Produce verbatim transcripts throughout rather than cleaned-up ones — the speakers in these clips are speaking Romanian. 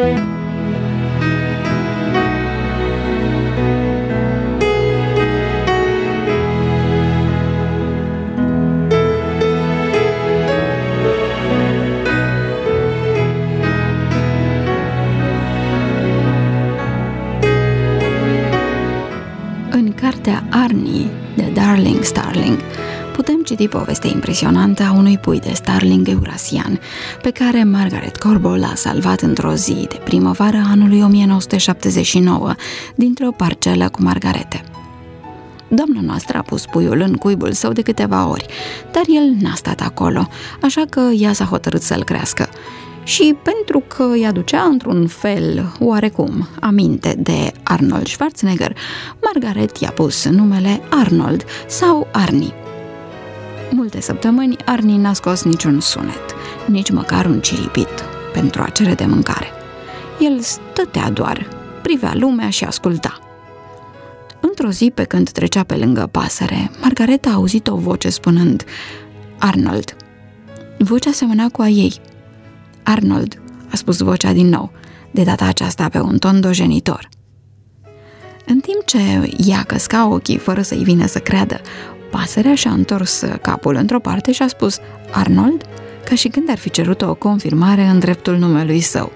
În cartea Arnie, de Darling Starling, putem citi povestea impresionantă a unui pui de starling eurasian, pe care Margaret Corbo l-a salvat într-o zi de primăvară anului o mie nouă sute șaptezeci și nouă, dintr-o parcelă cu margarete. Doamna noastră a pus puiul în cuibul său de câteva ori, dar el n-a stat acolo, așa că ea s-a hotărât să-l crească. Și pentru că îi aducea într-un fel, oarecum, aminte de Arnold Schwarzenegger, Margaret i-a pus numele Arnold sau Arnie. Multe săptămâni Arnie n-a scos niciun sunet, nici măcar un ciripit pentru a cere de mâncare. El stătea doar, privea lumea și asculta. Într-o zi, pe când trecea pe lângă pasăre, Margaret a auzit o voce spunând Arnold. Vocea semăna cu a ei. Arnold, a spus vocea din nou, de data aceasta pe un ton dojenitor. În timp ce ea căsca ochii fără să-i vină să creadă, pasărea și-a întors capul într-o parte și a spus Arnold, ca și când ar fi cerut o confirmare în dreptul numelui său.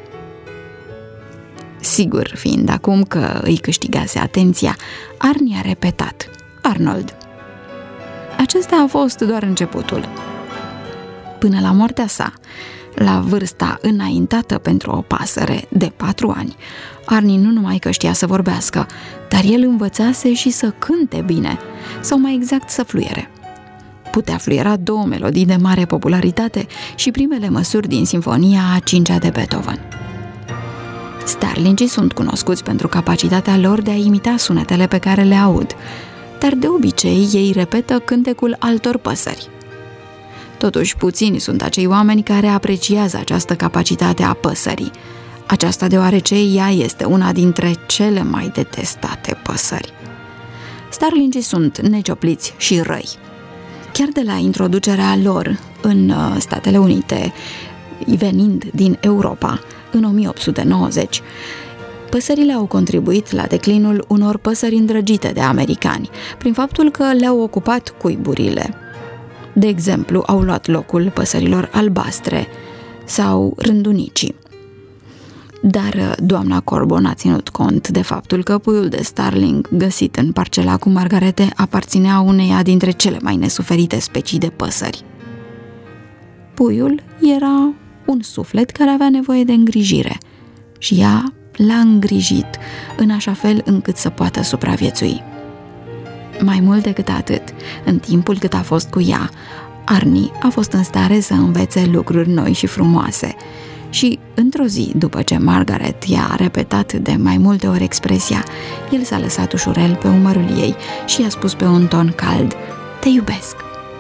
Sigur fiind acum că îi câștigase atenția, Arnie a repetat Arnold. Acesta a fost doar începutul. Până la moartea sa, la vârsta înaintată pentru o pasăre de patru ani, Arnie nu numai că știa să vorbească, dar el învățase și să cânte bine, sau mai exact să fluiere. Putea fluiera două melodii de mare popularitate și primele măsuri din Sinfonia a cincea de Beethoven. Starlingii sunt cunoscuți pentru capacitatea lor de a imita sunetele pe care le aud, dar de obicei ei repetă cântecul altor păsări. Totuși, puțini sunt acei oameni care apreciază această capacitate a păsării, aceasta deoarece ea este una dintre cele mai detestate păsări. Starlingii sunt neciopliți și răi. Chiar de la introducerea lor în Statele Unite, venind din Europa, în o mie opt sute nouăzeci, păsările au contribuit la declinul unor păsări îndrăgite de americani, prin faptul că le-au ocupat cuiburile. De exemplu, au luat locul păsărilor albastre sau rândunicii. Dar doamna Corbo n-a ținut cont de faptul că puiul de starling găsit în parcela cu margarete aparținea uneia dintre cele mai nesuferite specii de păsări. Puiul era un suflet care avea nevoie de îngrijire și ea l-a îngrijit în așa fel încât să poată supraviețui. Mai mult decât atât, în timpul cât a fost cu ea, Arnie a fost în stare să învețe lucruri noi și frumoase. Și, într-o zi, după ce Margaret i-a repetat de mai multe ori expresia, el s-a lăsat ușurel pe umărul ei și i-a spus pe un ton cald, "Te iubesc."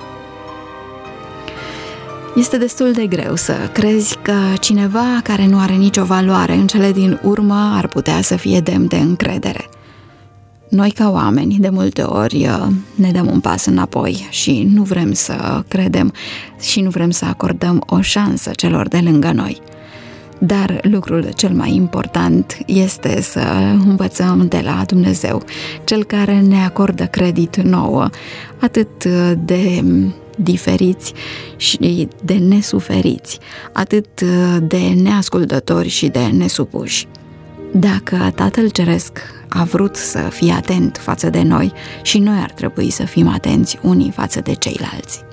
Este destul de greu să crezi că cineva care nu are nicio valoare în cele din urmă ar putea să fie demn de încredere. Noi, ca oameni, de multe ori ne dăm un pas înapoi și nu vrem să credem și nu vrem să acordăm o șansă celor de lângă noi. Dar lucrul cel mai important este să învățăm de la Dumnezeu, Cel care ne acordă credit nouă, atât de diferiți și de nesuferiți, atât de neascultători și de nesupuși. Dacă Tatăl Ceresc a vrut să fie atent față de noi, și noi ar trebui să fim atenți unii față de ceilalți.